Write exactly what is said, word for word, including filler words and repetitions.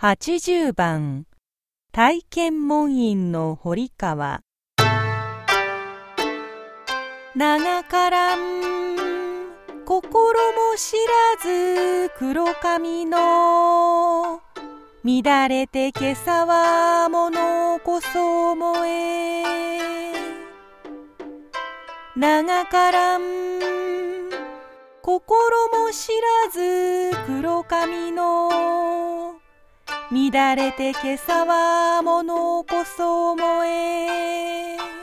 はちじゅうばん体験門院の堀川。長からん心も知らず黒髪の乱れて今朝は物こそ燃え。長からん心も知らず黒髪の乱れて今朝は物こそ燃え。